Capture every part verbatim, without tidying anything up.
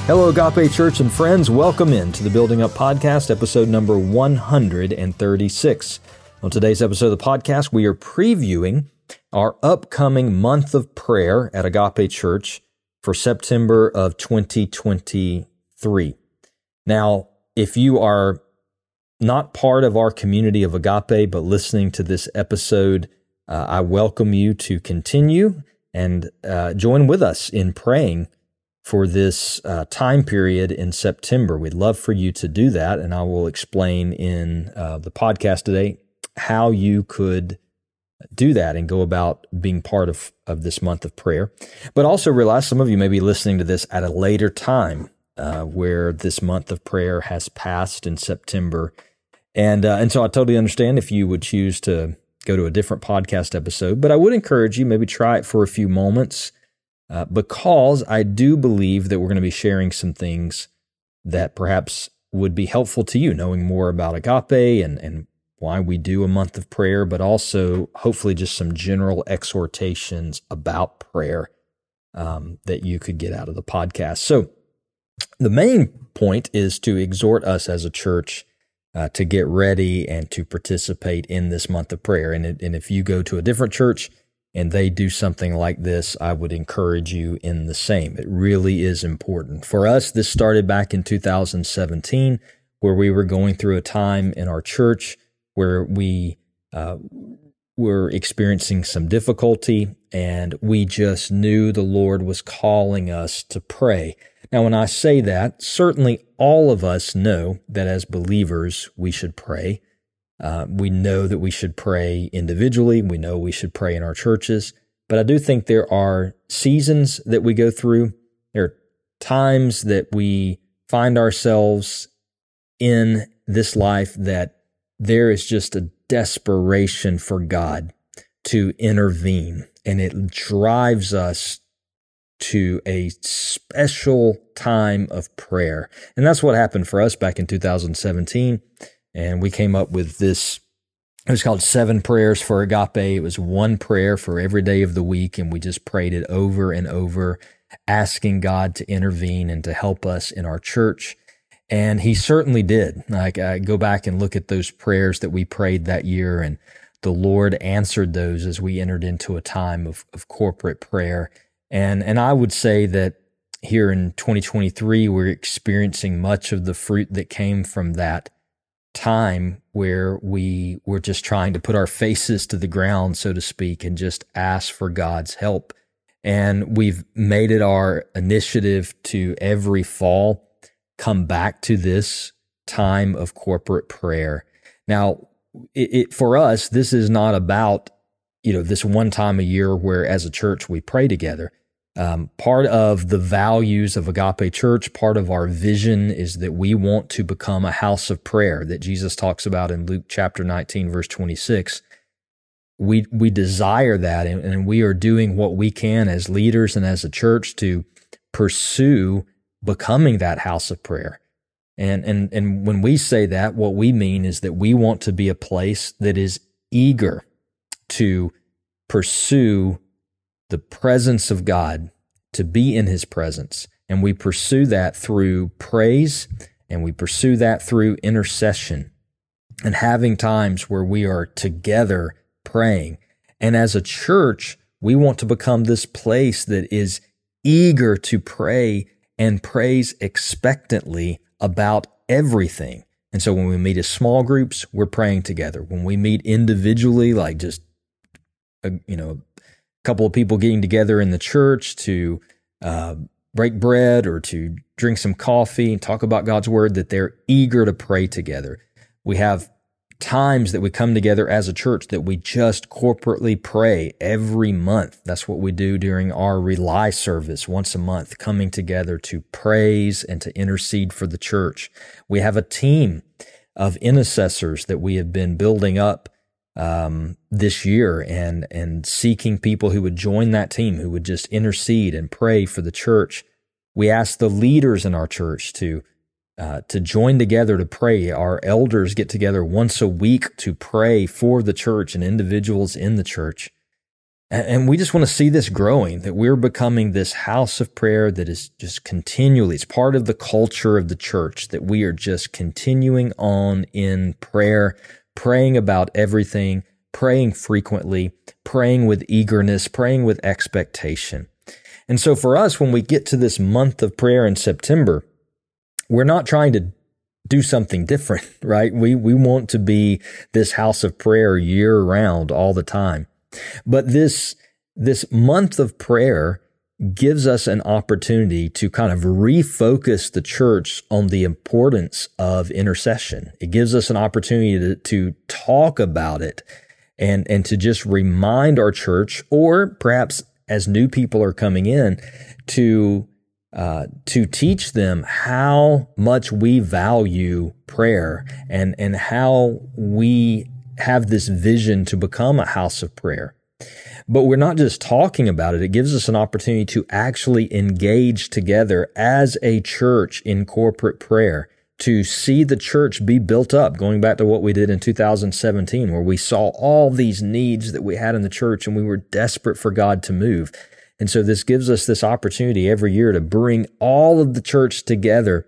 Hello, Agape Church and friends. Welcome in to the Building Up Podcast, episode number one hundred thirty-six. On today's episode of the podcast, we are previewing our upcoming month of prayer at Agape Church for September of twenty twenty-three. Now, if you are not part of our community of Agape, but listening to this episode, uh, I welcome you to continue and uh, join with us in praying for this uh, time period in September. We'd love for you to do that, and I will explain in uh, the podcast today how you could do that and go about being part of, of this month of prayer. But also realize some of you may be listening to this at a later time uh, where this month of prayer has passed in September. And, uh, and so I totally understand if you would choose to go to a different podcast episode, but I would encourage you maybe try it for a few moments. Uh, because I do believe that we're going to be sharing some things that perhaps would be helpful to you, knowing more about Agape and, and why we do a month of prayer, but also hopefully just some general exhortations about prayer um, that you could get out of the podcast. So the main point is to exhort us as a church uh, to get ready and to participate in this month of prayer. And, it, and if you go to a different church and they do something like this, I would encourage you in the same. It really is important. For us, this started back in two thousand seventeen, where we were going through a time in our church where we uh, were experiencing some difficulty, and we just knew the Lord was calling us to pray. Now, when I say that, certainly all of us know that as believers, we should pray. Uh, we know that we should pray individually. We know we should pray in our churches. But I do think there are seasons that we go through. There are times that we find ourselves in this life that there is just a desperation for God to intervene. And it drives us to a special time of prayer. And that's what happened for us back in two thousand seventeen. And we came up with this, it was called Seven Prayers for Agape. It was one prayer for every day of the week, and we just prayed it over and over, asking God to intervene and to help us in our church. And He certainly did. Like, I go back and look at those prayers that we prayed that year, and the Lord answered those as we entered into a time of, of corporate prayer. And, and I would say that here in twenty twenty-three, we're experiencing much of the fruit that came from that time where we were just trying to put our faces to the ground, so to speak, and just ask for God's help. And we've made it our initiative to every fall come back to this time of corporate prayer. Now, it, it for us, this is not about, you know, this one time a year where as a church we pray together. Um, part of the values of Agape Church, part of our vision is that we want to become a house of prayer that Jesus talks about in Luke chapter nineteen, verse twenty-six. We, we desire that, and, and we are doing what we can as leaders and as a church to pursue becoming that house of prayer. And, and, and when we say that, what we mean is that we want to be a place that is eager to pursue the presence of God, to be in His presence. And we pursue that through praise, and we pursue that through intercession and having times where we are together praying. And as a church, we want to become this place that is eager to pray and praise expectantly about everything. And so when we meet as small groups, we're praying together. When we meet individually, like just, a, you know, couple of people getting together in the church to uh, break bread or to drink some coffee and talk about God's word, that they're eager to pray together. We have times that we come together as a church that we just corporately pray every month. That's what we do during our Rely service once a month, coming together to praise and to intercede for the church. We have a team of intercessors that we have been building up Um, this year and, and seeking people who would join that team, who would just intercede and pray for the church. We ask the leaders in our church to, uh, to join together to pray. Our elders get together once a week to pray for the church and individuals in the church. And we just want to see this growing, that we're becoming this house of prayer that is just continually, it's part of the culture of the church, that we are just continuing on in prayer, praying about everything, praying frequently, praying with eagerness, praying with expectation. And so for us, when we get to this month of prayer in September, we're not trying to do something different, right? We, we want to be this house of prayer year round all the time. But this, this month of prayer gives us an opportunity to kind of refocus the church on the importance of intercession. It gives us an opportunity to, to talk about it and, and to just remind our church, or perhaps as new people are coming in, to Uh, to teach them how much we value prayer and, and how we have this vision to become a house of prayer. But we're not just talking about it. It gives us an opportunity to actually engage together as a church in corporate prayer, to see the church be built up, going back to what we did in two thousand seventeen, where we saw all these needs that we had in the church and we were desperate for God to move. And so this gives us this opportunity every year to bring all of the church together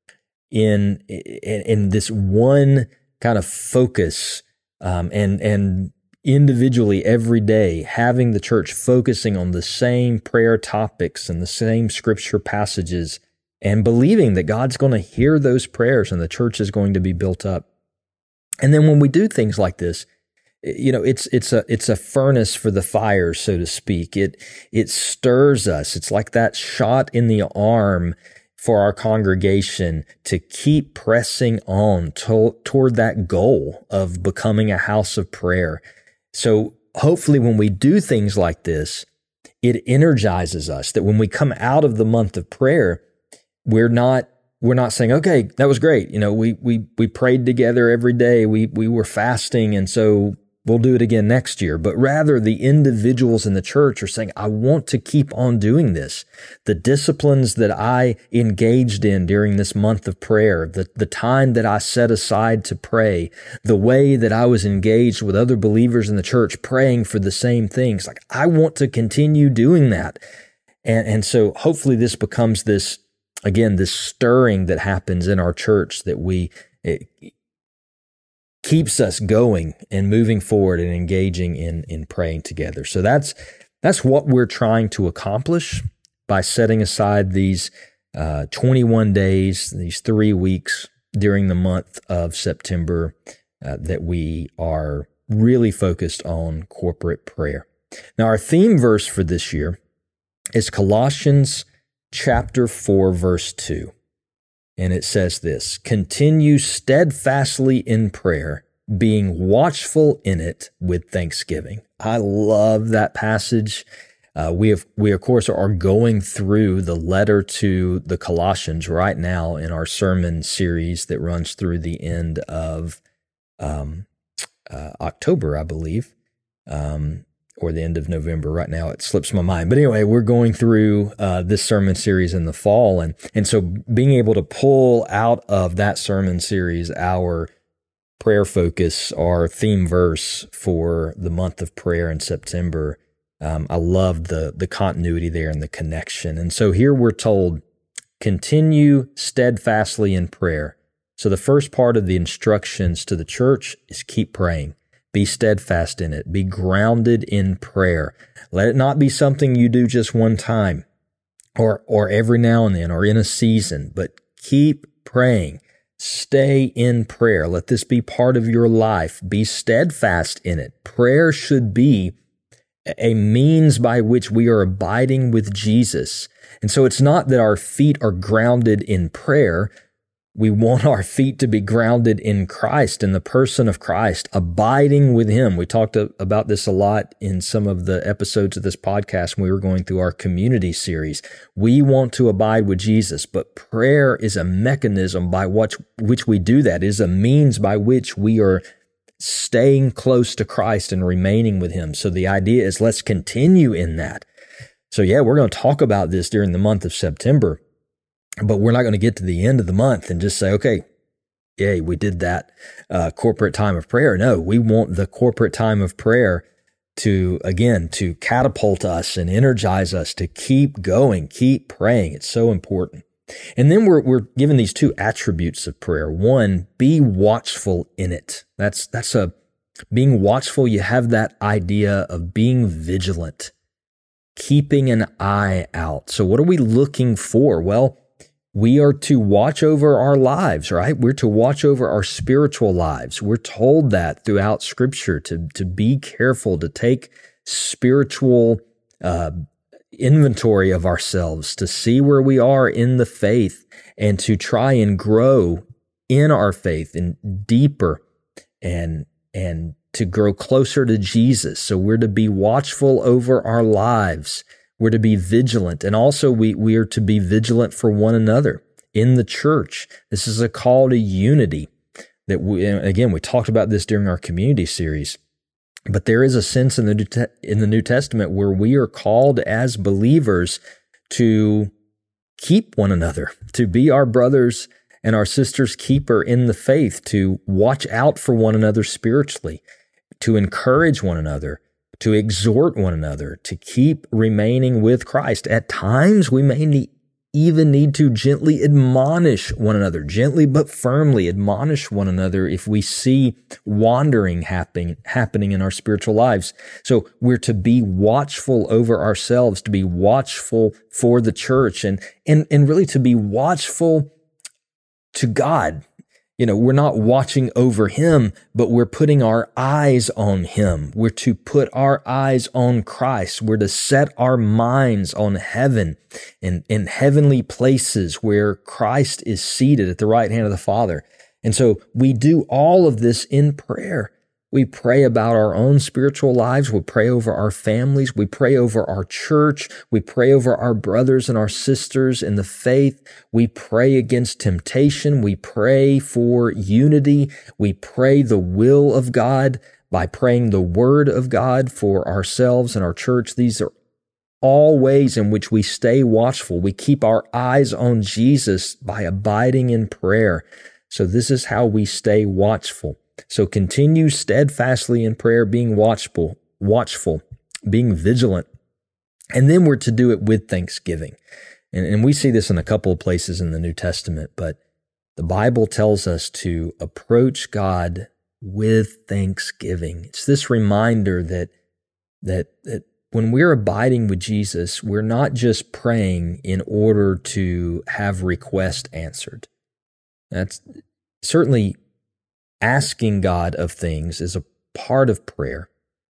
in in, in this one kind of focus, um, and and individually every day having the church focusing on the same prayer topics and the same scripture passages, and believing that God's going to hear those prayers and the church is going to be built up. And then when we do things like this, you know, it's it's a it's a furnace for the fire, so to speak. It it stirs us. It's like that shot in the arm for our congregation to keep pressing on to, toward that goal of becoming a house of prayer. So hopefully when we do things like this, it energizes us, that when we come out of the month of prayer, we're not We're not saying, okay, that was great. You know, we we we prayed together every day. We we were fasting, and so we'll do it again next year. But rather, the individuals in the church are saying, I want to keep on doing this. The disciplines that I engaged in during this month of prayer, the, the time that I set aside to pray, the way that I was engaged with other believers in the church praying for the same things, like I want to continue doing that. And, and so hopefully this becomes this, again, this stirring that happens in our church, that we, it, keeps us going and moving forward and engaging in, in praying together. So that's, that's what we're trying to accomplish by setting aside these uh, twenty-one days, these three weeks during the month of September, uh, that we are really focused on corporate prayer. Now, our theme verse for this year is Colossians chapter four, verse two. And it says this: continue steadfastly in prayer, being watchful in it with thanksgiving. I love that passage. Uh, we have, we of course are going through the letter to the Colossians right now in our sermon series that runs through the end of um, uh, October, I believe. Um, or the end of November. Right now it slips my mind. But anyway, we're going through uh, this sermon series in the fall. And, and so being able to pull out of that sermon series our prayer focus, our theme verse for the month of prayer in September, um, I love the, the continuity there and the connection. And so here we're told, continue steadfastly in prayer. So the first part of the instructions to the church is keep praying. Be steadfast in it. Be grounded in prayer. Let it not be something you do just one time or or every now and then or in a season, but keep praying. Stay in prayer. Let this be part of your life. Be steadfast in it. Prayer should be a means by which we are abiding with Jesus. And so it's not that our feet are grounded in prayer. We want our feet to be grounded in Christ, in the person of Christ, abiding with Him. We talked about this a lot in some of the episodes of this podcast when we were going through our community series. We want to abide with Jesus, but prayer is a mechanism by which, which we do that. It is a means by which we are staying close to Christ and remaining with Him. So the idea is let's continue in that. So yeah, we're going to talk about this during the month of September. But we're not going to get to the end of the month and just say, okay, yay, we did that uh, corporate time of prayer. No, we want the corporate time of prayer to, again, to catapult us and energize us to keep going, keep praying. It's so important. And then we're, we're given these two attributes of prayer. One, be watchful in it. That's, that's a, being watchful. You have that idea of being vigilant, keeping an eye out. So what are we looking for? Well, we are to watch over our lives, right? We're to watch over our spiritual lives. We're told that throughout Scripture to, to be careful, to take spiritual uh, inventory of ourselves, to see where we are in the faith, and to try and grow in our faith and deeper and and to grow closer to Jesus. So we're to be watchful over our lives. We're to be vigilant. And also we, we are to be vigilant for one another in the church. This is a call to unity that we, again, we talked about this during our community series, but there is a sense in the, in the New Testament where we are called as believers to keep one another, to be our brothers and our sisters' keeper in the faith, to watch out for one another spiritually, to encourage one another, to exhort one another, to keep remaining with Christ. At times, we may need, even need to gently admonish one another, gently but firmly admonish one another if we see wandering happening, happening in our spiritual lives. So we're to be watchful over ourselves, to be watchful for the church, and, and, and really to be watchful to God. You know, we're not watching over Him, but we're putting our eyes on Him. We're to put our eyes on Christ. We're to set our minds on heaven and in heavenly places where Christ is seated at the right hand of the Father. And so we do all of this in prayer. We pray about our own spiritual lives. We pray over our families. We pray over our church. We pray over our brothers and our sisters in the faith. We pray against temptation. We pray for unity. We pray the will of God by praying the word of God for ourselves and our church. These are all ways in which we stay watchful. We keep our eyes on Jesus by abiding in prayer. So this is how we stay watchful. So continue steadfastly in prayer, being watchful, watchful, being vigilant. And then we're to do it with thanksgiving. And, and we see this in a couple of places in the New Testament, but the Bible tells us to approach God with thanksgiving. It's this reminder that, that, that when we're abiding with Jesus, we're not just praying in order to have requests answered. That's certainly asking God of things is a part of prayer.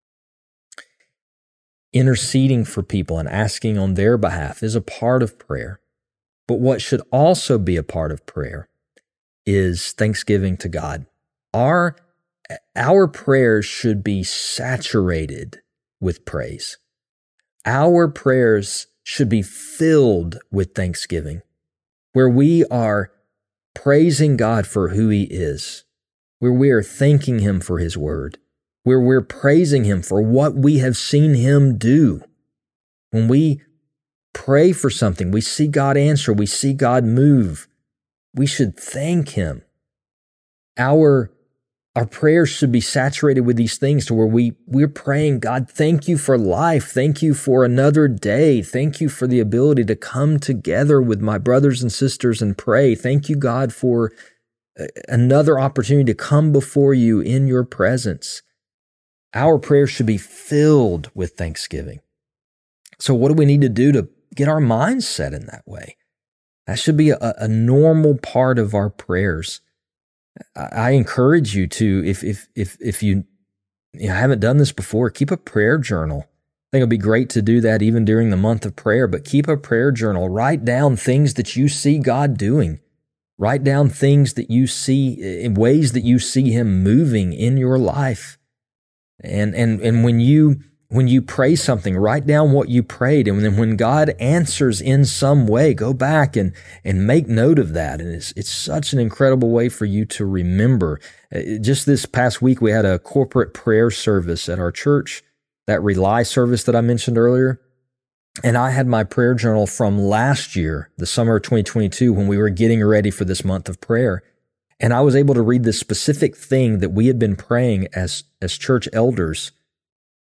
Interceding for people and asking on their behalf is a part of prayer. But what should also be a part of prayer is thanksgiving to God. Our, our prayers should be saturated with praise. Our prayers should be filled with thanksgiving, where we are praising God for who He is, where we are thanking Him for His word, where we're praising Him for what we have seen Him do. When we pray for something, we see God answer, we see God move, we should thank Him. Our, our prayers should be saturated with these things to where we, we're praying, God, thank You for life. Thank You for another day. Thank You for the ability to come together with my brothers and sisters and pray. Thank You, God, for another opportunity to come before You in Your presence. Our prayers should be filled with thanksgiving. So what do we need to do to get our minds set in that way? That should be a, a normal part of our prayers. I, I encourage you to, if if if if you, you know, haven't done this before, keep a prayer journal. I think it'll be great to do that even during the month of prayer, but keep a prayer journal. Write down things that you see God doing. Write down things that you see, in ways that you see Him moving in your life. And, and, and when you, when you pray something, write down what you prayed. And then when God answers in some way, go back and, and make note of that. And it's, it's such an incredible way for you to remember. Just this past week, we had a corporate prayer service at our church, that Rely service that I mentioned earlier. And I had my prayer journal from last year, the summer of twenty twenty-two, when we were getting ready for this month of prayer. And I was able to read this specific thing that we had been praying as, as church elders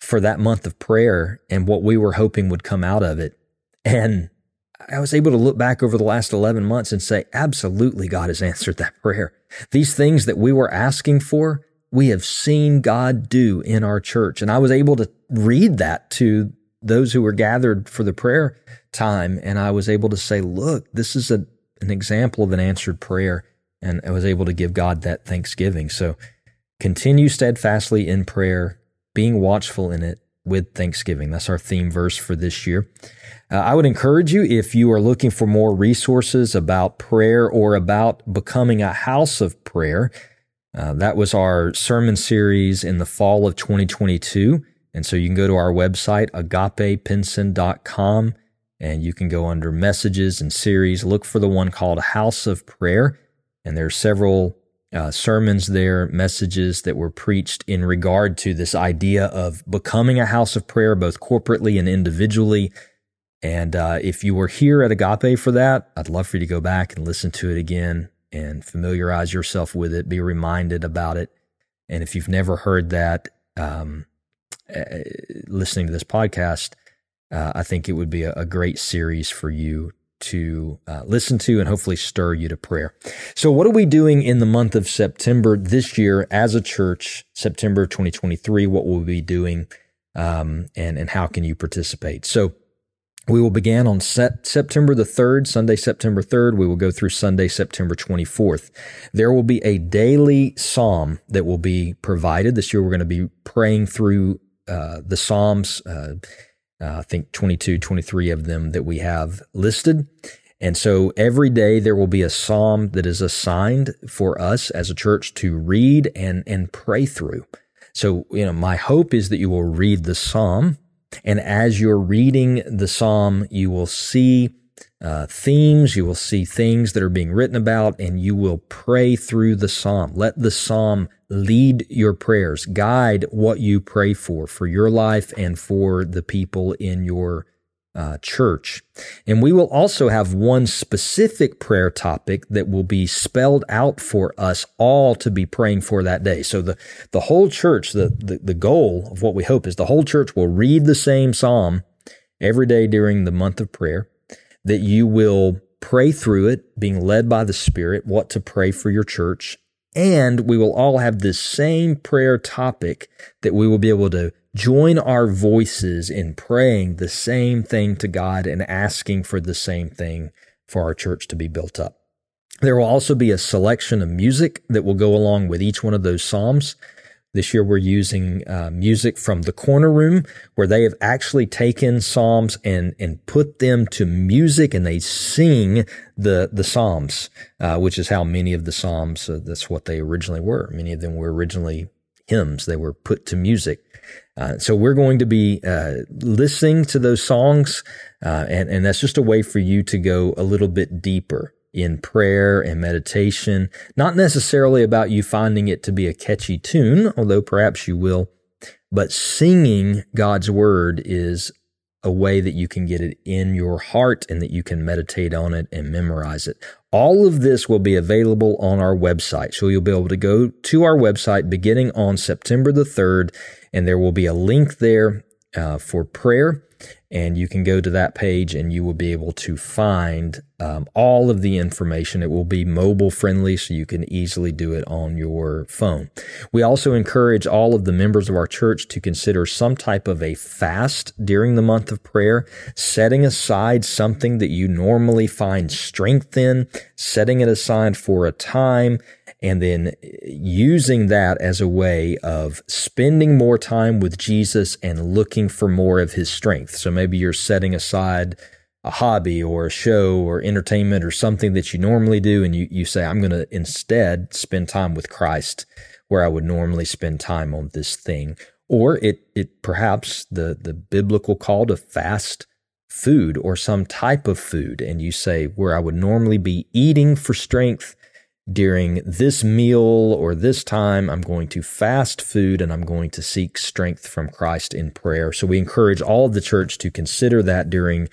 for that month of prayer and what we were hoping would come out of it. And I was able to look back over the last eleven months and say, absolutely, God has answered that prayer. These things that we were asking for, we have seen God do in our church. And I was able to read that to those who were gathered for the prayer time. And I was able to say, look, this is a, an example of an answered prayer. And I was able to give God that thanksgiving. So continue steadfastly in prayer, being watchful in it with thanksgiving. That's our theme verse for this year. Uh, I would encourage you, if you are looking for more resources about prayer or about becoming a house of prayer, uh, that was our sermon series in the fall of twenty twenty-two. And so you can go to our website, agape pinson dot com, and you can go under messages and series, look for the one called House of Prayer. And there are several Uh, sermons there, messages that were preached in regard to this idea of becoming a house of prayer, both corporately and individually. And uh, if you were here at Agape for that, I'd love for you to go back and listen to it again and familiarize yourself with it, be reminded about it. And if you've never heard that, um, uh, listening to this podcast, uh, I think it would be a, a great series for you to uh, listen to and hopefully stir you to prayer. So what are we doing in the month of September this year as a church, September twenty twenty-three? What will we be doing um, and, and how can you participate? So we will begin on set, September the third, Sunday, September third. We will go through Sunday, September twenty-fourth. There will be a daily psalm that will be provided. This year we're going to be praying through uh, the Psalms, uh, Uh, I think twenty-two, twenty-three of them that we have listed. And so every day there will be a psalm that is assigned for us as a church to read and, and pray through. So, you know, my hope is that you will read the psalm, and as you're reading the psalm, you will see uh, themes, you will see things that are being written about, and you will pray through the psalm. Let the psalm lead your prayers, guide what you pray for, for your life and for the people in your uh, church. And we will also have one specific prayer topic that will be spelled out for us all to be praying for that day. So the, the whole church, the, the, the goal of what we hope is the whole church will read the same psalm every day during the month of prayer, that you will pray through it, being led by the Spirit, what to pray for your church. And we will all have this same prayer topic that we will be able to join our voices in praying the same thing to God and asking for the same thing for our church to be built up. There will also be a selection of music that will go along with each one of those psalms. This year we're using uh, music from the Corner Room, where they have actually taken psalms and and put them to music, and they sing the the psalms, uh, which is how many of the psalms, uh, that's what they originally were. Many of them were originally hymns. They were put to music. Uh, so we're going to be uh, listening to those songs, uh, and, and that's just a way for you to go a little bit deeper in prayer and meditation, not necessarily about you finding it to be a catchy tune, although perhaps you will, but singing God's word is a way that you can get it in your heart and that you can meditate on it and memorize it. All of this will be available on our website. So you'll be able to go to our website beginning on September the third, and there will be a link there uh, for prayer. And you can go to that page and you will be able to find um, all of the information. It will be mobile friendly, so you can easily do it on your phone. We also encourage all of the members of our church to consider some type of a fast during the month of prayer, setting aside something that you normally find strength in, setting it aside for a time, and then using that as a way of spending more time with Jesus and looking for more of his strength. So maybe you're setting aside a hobby or a show or entertainment or something that you normally do, and you, you say, I'm going to instead spend time with Christ where I would normally spend time on this thing. Or it it perhaps the, the biblical call to fast food or some type of food, and you say, where I would normally be eating for strength, during this meal or this time, I'm going to fast food and I'm going to seek strength from Christ in prayer. So we encourage all of the church to consider that during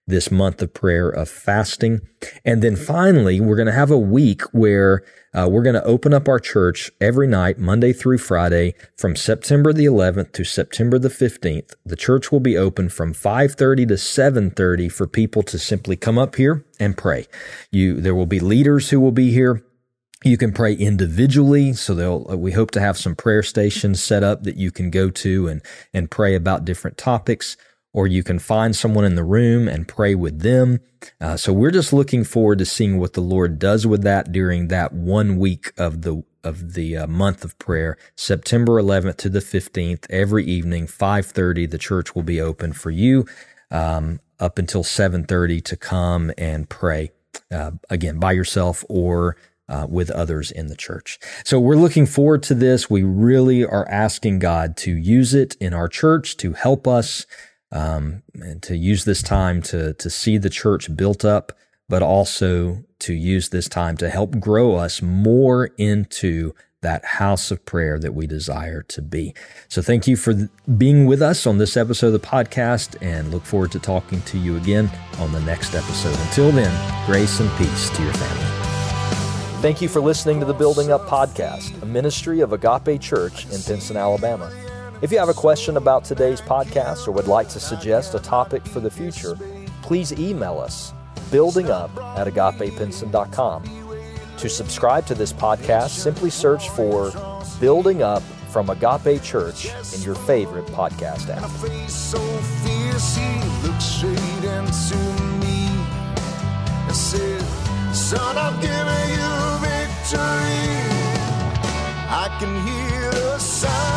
this month of prayer of fasting. And then finally, we're going to have a week where uh, we're going to open up our church every night, Monday through Friday, from September the eleventh to September the fifteenth. The church will be open from five thirty to seven thirty for people to simply come up here and pray. You, there will be leaders who will be here. You can pray individually, so they'll, we hope to have some prayer stations set up that you can go to and, and pray about different topics, or you can find someone in the room and pray with them. Uh, so we're just looking forward to seeing what the Lord does with that during that one week of the of the uh, month of prayer, September eleventh to the fifteenth. Every evening, five thirty, the church will be open for you um, up until seven thirty to come and pray, uh, again, by yourself or Uh, with others in the church. So we're looking forward to this. We really are asking God to use it in our church to help us, um, and to use this time to, to see the church built up, but also to use this time to help grow us more into that house of prayer that we desire to be. So thank you for th- being with us on this episode of the podcast, and look forward to talking to you again on the next episode. Until then, grace and peace to your family. Thank you for listening to the Building Up Podcast, a ministry of Agape Church in Pinson, Alabama. If you have a question about today's podcast or would like to suggest a topic for the future, please email us, buildingup at agape pinson dot com. To subscribe to this podcast, simply search for Building Up from Agape Church in your favorite podcast app. So fierce, he looked straight into me and said, "Son, I'm giving you victory. I can hear the sound